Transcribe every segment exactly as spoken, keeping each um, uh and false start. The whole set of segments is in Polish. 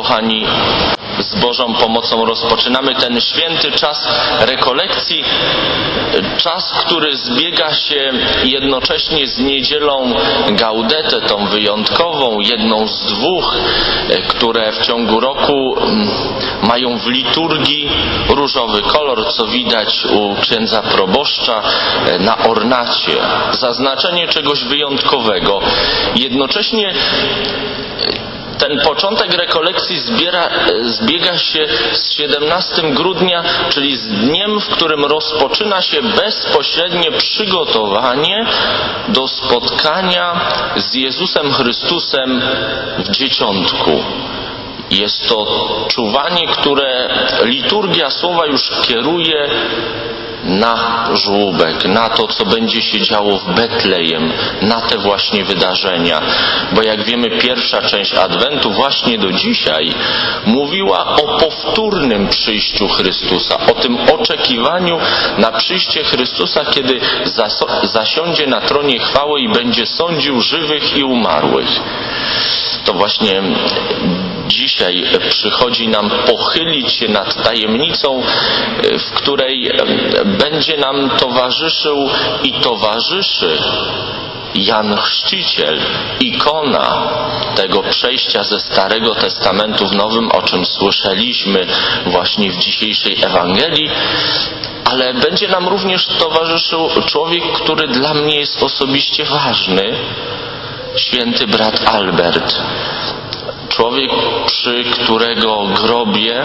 kochani, z Bożą pomocą rozpoczynamy ten święty czas rekolekcji, czas, który zbiega się jednocześnie z niedzielą Gaudete, tą wyjątkową, jedną z dwóch, które w ciągu roku mają w liturgii różowy kolor, co widać u księdza proboszcza na ornacie. Zaznaczenie czegoś wyjątkowego. Jednocześnie ten początek rekolekcji zbiera, zbiega się z siedemnastego grudnia, czyli z dniem, w którym rozpoczyna się bezpośrednie przygotowanie do spotkania z Jezusem Chrystusem w dzieciątku. Jest to czuwanie, które liturgia słowa już kieruje na żłóbek, na to, co będzie się działo w Betlejem, na te właśnie wydarzenia. Bo jak wiemy, pierwsza część Adwentu właśnie do dzisiaj mówiła o powtórnym przyjściu Chrystusa, o tym oczekiwaniu na przyjście Chrystusa, kiedy zasiądzie na tronie chwały i będzie sądził żywych i umarłych. To właśnie dzisiaj przychodzi nam pochylić się nad tajemnicą, w której będzie nam towarzyszył i towarzyszy Jan Chrzciciel, ikona tego przejścia ze Starego Testamentu w Nowym, o czym słyszeliśmy właśnie w dzisiejszej Ewangelii, ale będzie nam również towarzyszył człowiek, który dla mnie jest osobiście ważny, święty brat Albert. Człowiek, przy którego grobie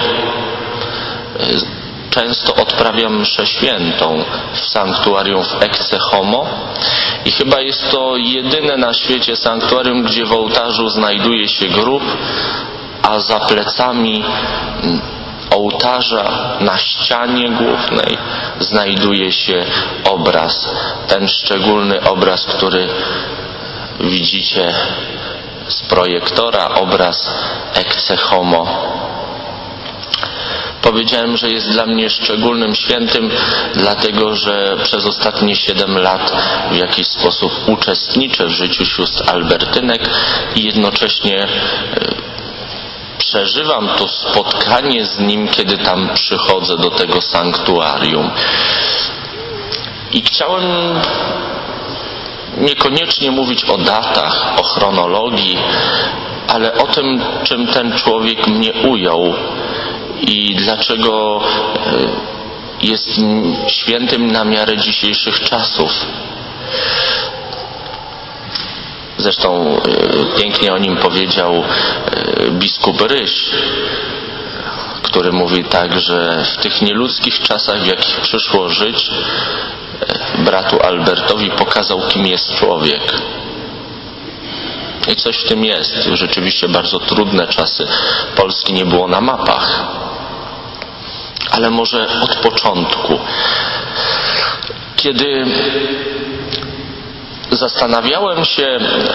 często odprawiam mszę świętą w sanktuarium w Ecce Homo i chyba jest to jedyne na świecie sanktuarium, gdzie w ołtarzu znajduje się grób, a za plecami ołtarza na ścianie głównej znajduje się obraz. Ten szczególny obraz, który widzicie z projektora, obraz Ecce Homo. Powiedziałem, że jest dla mnie szczególnym świętym, dlatego że przez ostatnie siedem lat w jakiś sposób uczestniczę w życiu sióstr Albertynek i jednocześnie przeżywam to spotkanie z nim, kiedy tam przychodzę do tego sanktuarium. I chciałem niekoniecznie mówić o datach, o chronologii, ale o tym, czym ten człowiek mnie ujął i dlaczego jest świętym na miarę dzisiejszych czasów. Zresztą pięknie o nim powiedział biskup Ryś, który mówi tak, że w tych nieludzkich czasach, w jakich przyszło żyć, bratu Albertowi pokazał, kim jest człowiek. I coś w tym jest. Rzeczywiście bardzo trudne czasy. Polski nie było na mapach. Ale może od początku. Kiedy zastanawiałem się,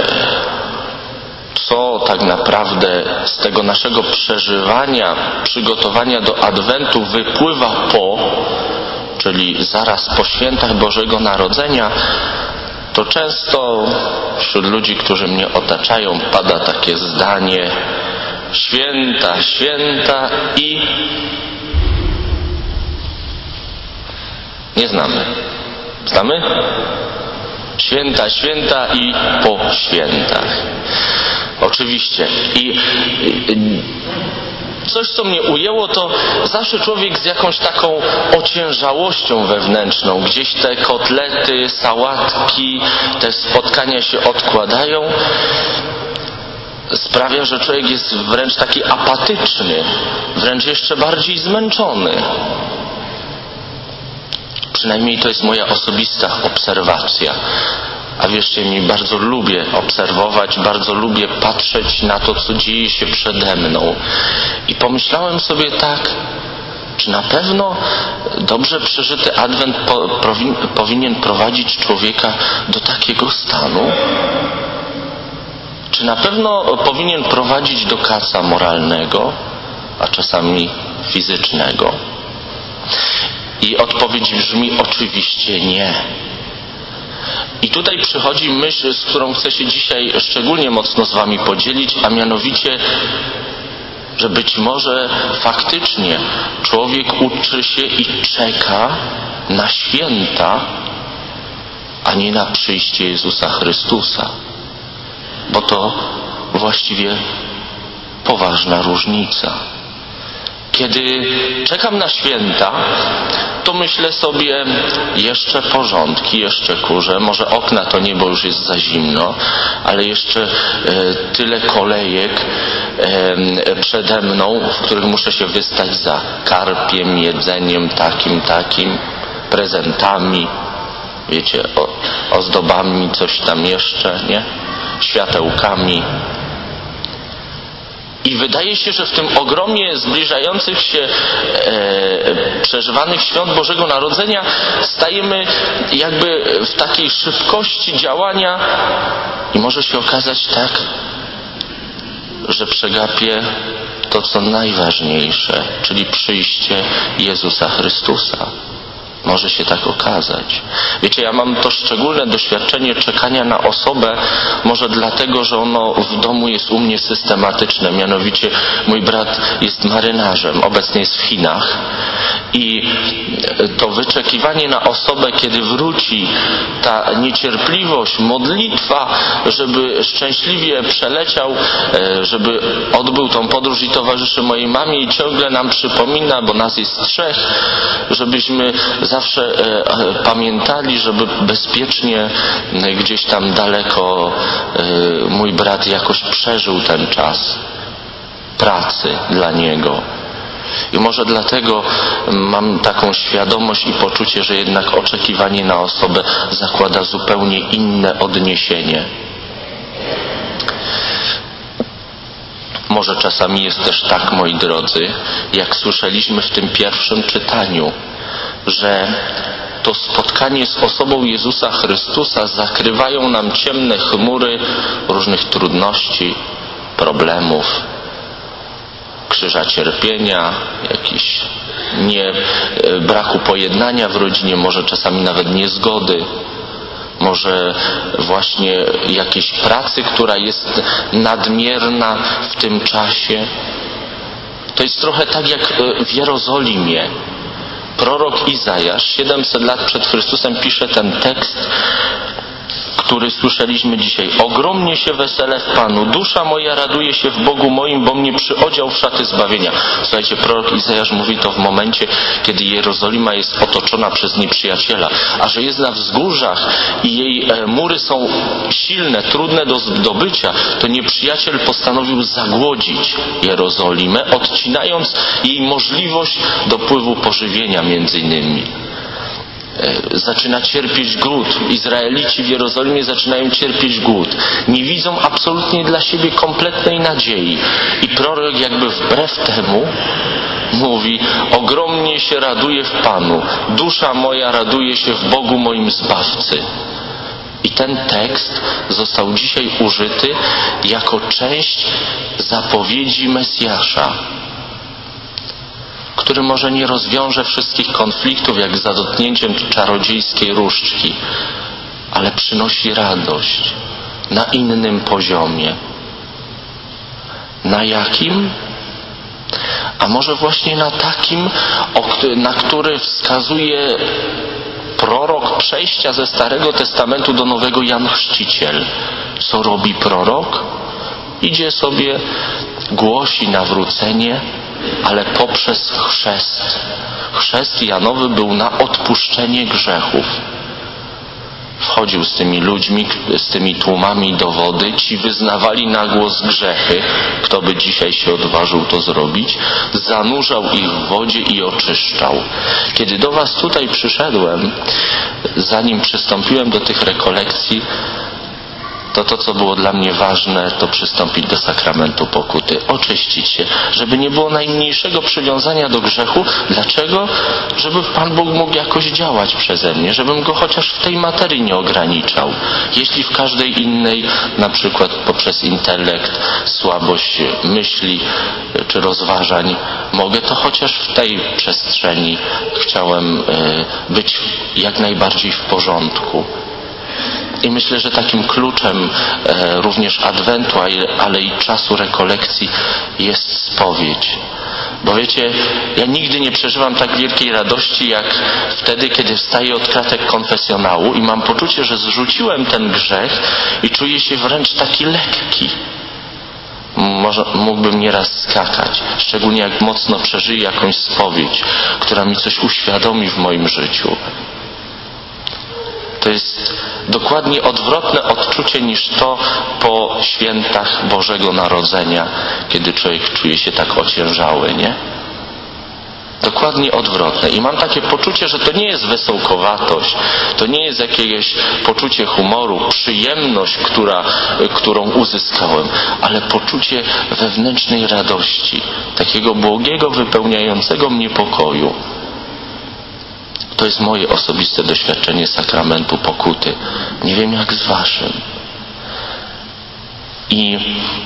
co tak naprawdę z tego naszego przeżywania, przygotowania do Adwentu wypływa po, czyli zaraz po świętach Bożego Narodzenia, to często wśród ludzi, którzy mnie otaczają, pada takie zdanie: święta, święta i nie znamy. Znamy? Święta, święta i po świętach. Oczywiście. I, i coś, co mnie ujęło, to zawsze człowiek z jakąś taką ociężałością wewnętrzną. Gdzieś te kotlety, sałatki, te spotkania się odkładają. Sprawia, że człowiek jest wręcz taki apatyczny, wręcz jeszcze bardziej zmęczony. Przynajmniej to jest moja osobista obserwacja. A wierzcie mi, bardzo lubię obserwować, bardzo lubię patrzeć na to, co dzieje się przede mną. I pomyślałem sobie tak, czy na pewno dobrze przeżyty Adwent po, powin, powinien prowadzić człowieka do takiego stanu? Czy na pewno powinien prowadzić do kaca moralnego, a czasami fizycznego? I odpowiedź brzmi: oczywiście nie. I tutaj przychodzi myśl, z którą chcę się dzisiaj szczególnie mocno z wami podzielić, a mianowicie, że być może faktycznie człowiek uczy się i czeka na święta, a nie na przyjście Jezusa Chrystusa. Bo to właściwie poważna różnica. Kiedy czekam na święta, to myślę sobie jeszcze porządki, jeszcze kurzę. Może okna to nie, bo już jest za zimno, ale jeszcze e, tyle kolejek e, przede mną, w których muszę się wystać za karpiem, jedzeniem takim, takim, prezentami, wiecie, o, ozdobami, coś tam jeszcze, nie? Światełkami. I wydaje się, że w tym ogromie zbliżających się e, przeżywanych świąt Bożego Narodzenia stajemy jakby w takiej szybkości działania i może się okazać tak, że przegapię to, co najważniejsze, czyli przyjście Jezusa Chrystusa. Może się tak okazać. Wiecie, ja mam to szczególne doświadczenie czekania na osobę, może dlatego, że ono w domu jest u mnie systematyczne. Mianowicie mój brat jest marynarzem, obecnie jest w Chinach i to wyczekiwanie na osobę, kiedy wróci, ta niecierpliwość, modlitwa, żeby szczęśliwie przeleciał, żeby odbył tą podróż i towarzyszy mojej mamie i ciągle nam przypomina, bo nas jest trzech, żebyśmy zawsze e, pamiętali, żeby bezpiecznie e, gdzieś tam daleko e, mój brat jakoś przeżył ten czas pracy dla niego. I może dlatego mam taką świadomość i poczucie, że jednak oczekiwanie na osobę zakłada zupełnie inne odniesienie. Może czasami jest też tak, moi drodzy, jak słyszeliśmy w tym pierwszym czytaniu, że to spotkanie z osobą Jezusa Chrystusa zakrywają nam ciemne chmury różnych trudności, problemów, krzyża cierpienia, jakiś nie, braku pojednania w rodzinie, może czasami nawet niezgody, może właśnie jakiejś pracy, która jest nadmierna w tym czasie. To jest trochę tak jak w Jerozolimie. Prorok Izajasz siedemset lat przed Chrystusem pisze ten tekst, który słyszeliśmy dzisiaj. Ogromnie się weselę w Panu, dusza moja raduje się w Bogu moim, bo mnie przyodział w szaty zbawienia. Słuchajcie, prorok Izajasz mówi to w momencie, kiedy Jerozolima jest otoczona przez nieprzyjaciela, a że jest na wzgórzach i jej e, mury są silne, trudne do zdobycia, to nieprzyjaciel postanowił zagłodzić Jerozolimę, odcinając jej możliwość dopływu pożywienia między innymi. Zaczyna cierpieć głód. Izraelici w Jerozolimie zaczynają cierpieć głód. Nie widzą absolutnie dla siebie kompletnej nadziei. I prorok jakby wbrew temu mówi: ogromnie się raduje w Panu. Dusza moja raduje się w Bogu moim Zbawcy. I ten tekst został dzisiaj użyty jako część zapowiedzi Mesjasza, który może nie rozwiąże wszystkich konfliktów jak za dotknięciem czarodziejskiej różdżki, ale przynosi radość na innym poziomie. Na jakim? A może właśnie na takim, na który wskazuje prorok przejścia ze Starego Testamentu do Nowego, Jan Chrzciciel. Co robi prorok? Idzie sobie, głosi nawrócenie, ale poprzez chrzest. Chrzest Janowy był na odpuszczenie grzechów. Wchodził z tymi ludźmi, z tymi tłumami do wody, ci wyznawali na głos grzechy, kto by dzisiaj się odważył to zrobić, zanurzał ich w wodzie i oczyszczał. Kiedy do was tutaj przyszedłem, zanim przystąpiłem do tych rekolekcji, to to, co było dla mnie ważne, to przystąpić do sakramentu pokuty, oczyścić się, żeby nie było najmniejszego przywiązania do grzechu. Dlaczego? Żeby Pan Bóg mógł jakoś działać przeze mnie, żebym Go chociaż w tej materii nie ograniczał. Jeśli w każdej innej, na przykład poprzez intelekt, słabość myśli czy rozważań mogę, to chociaż w tej przestrzeni chciałem być jak najbardziej w porządku. I myślę, że takim kluczem e, również Adwentu, ale i czasu rekolekcji jest spowiedź. Bo wiecie, ja nigdy nie przeżywam tak wielkiej radości, jak wtedy, kiedy wstaję od kratek konfesjonału i mam poczucie, że zrzuciłem ten grzech i czuję się wręcz taki lekki. Może, mógłbym nieraz skakać, szczególnie jak mocno przeżyję jakąś spowiedź, która mi coś uświadomi w moim życiu. To jest dokładnie odwrotne odczucie niż to po świętach Bożego Narodzenia, kiedy człowiek czuje się tak ociężały, nie? Dokładnie odwrotne. I mam takie poczucie, że to nie jest wesołkowatość, to nie jest jakieś poczucie humoru, przyjemność, która, którą uzyskałem, ale poczucie wewnętrznej radości, takiego błogiego, wypełniającego mnie pokoju. To jest moje osobiste doświadczenie sakramentu pokuty. Nie wiem jak z waszym. I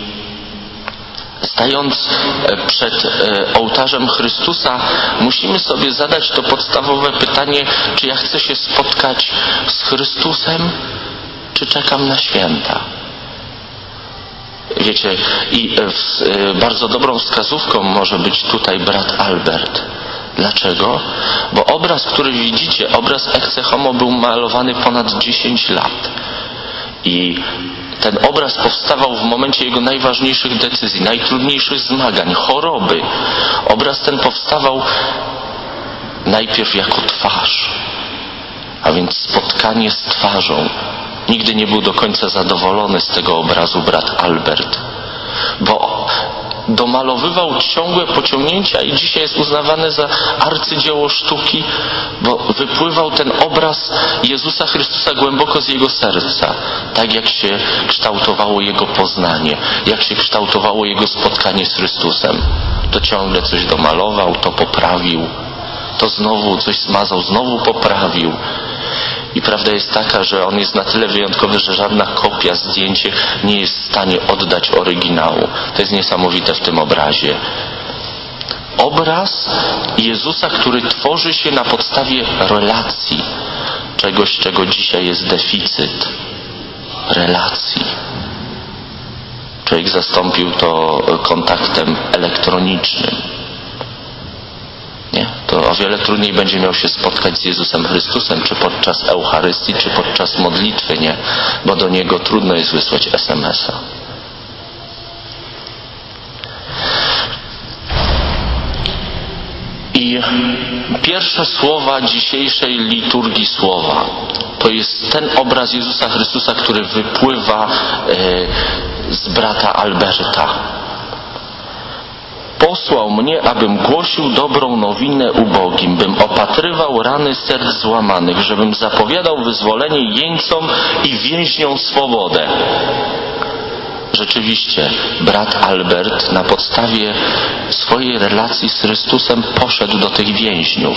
stając przed ołtarzem Chrystusa, musimy sobie zadać to podstawowe pytanie, czy ja chcę się spotkać z Chrystusem, czy czekam na święta. Wiecie, i bardzo dobrą wskazówką może być tutaj brat Albert. Dlaczego? Bo obraz, który widzicie, obraz Ecce Homo, był malowany ponad dziesięć lat. I ten obraz powstawał w momencie jego najważniejszych decyzji, najtrudniejszych zmagań, choroby. Obraz ten powstawał najpierw jako twarz, a więc spotkanie z twarzą. Nigdy nie był do końca zadowolony z tego obrazu brat Albert, bo domalowywał ciągłe pociągnięcia i dzisiaj jest uznawany za arcydzieło sztuki, bo wypływał ten obraz Jezusa Chrystusa głęboko z jego serca, tak jak się kształtowało jego poznanie, jak się kształtowało jego spotkanie z Chrystusem. To ciągle coś domalował, to poprawił, to znowu coś zmazał, znowu poprawił. I prawda jest taka, że on jest na tyle wyjątkowy, że żadna kopia, zdjęcie nie jest w stanie oddać oryginału. To jest niesamowite w tym obrazie. Obraz Jezusa, który tworzy się na podstawie relacji. Czegoś, czego dzisiaj jest deficyt. Relacji. Człowiek zastąpił to kontaktem elektronicznym. Nie? To o wiele trudniej będzie miał się spotkać z Jezusem Chrystusem, czy podczas Eucharystii, czy podczas modlitwy, nie? Bo do Niego trudno jest wysłać es em es a. I pierwsze słowa dzisiejszej liturgii słowa to jest ten obraz Jezusa Chrystusa, który wypływa e, z brata Alberta. Posłał mnie, abym głosił dobrą nowinę ubogim, bym opatrywał rany serc złamanych, żebym zapowiadał wyzwolenie jeńcom i więźniom swobodę. Rzeczywiście, brat Albert na podstawie swojej relacji z Chrystusem poszedł do tych więźniów.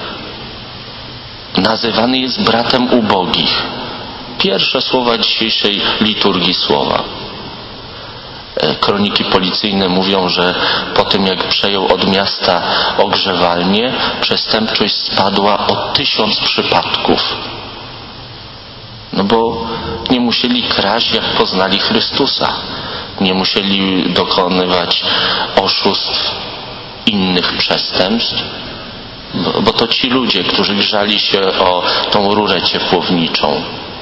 Nazywany jest bratem ubogich. Pierwsze słowa dzisiejszej liturgii słowa. Kroniki policyjne mówią, że po tym jak przejął od miasta ogrzewalnię, przestępczość spadła o tysiąc przypadków. No bo nie musieli kraść, jak poznali Chrystusa. Nie musieli dokonywać oszustw, innych przestępstw, bo, bo to ci ludzie, którzy grzali się o tą rurę ciepłowniczą.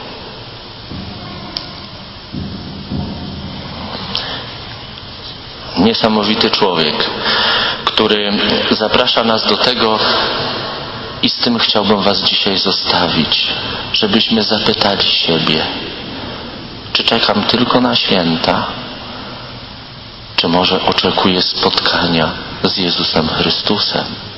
Niesamowity człowiek, który zaprasza nas do tego, i z tym chciałbym was dzisiaj zostawić, żebyśmy zapytali siebie, czy czekam tylko na święta, czy może oczekuję spotkania z Jezusem Chrystusem?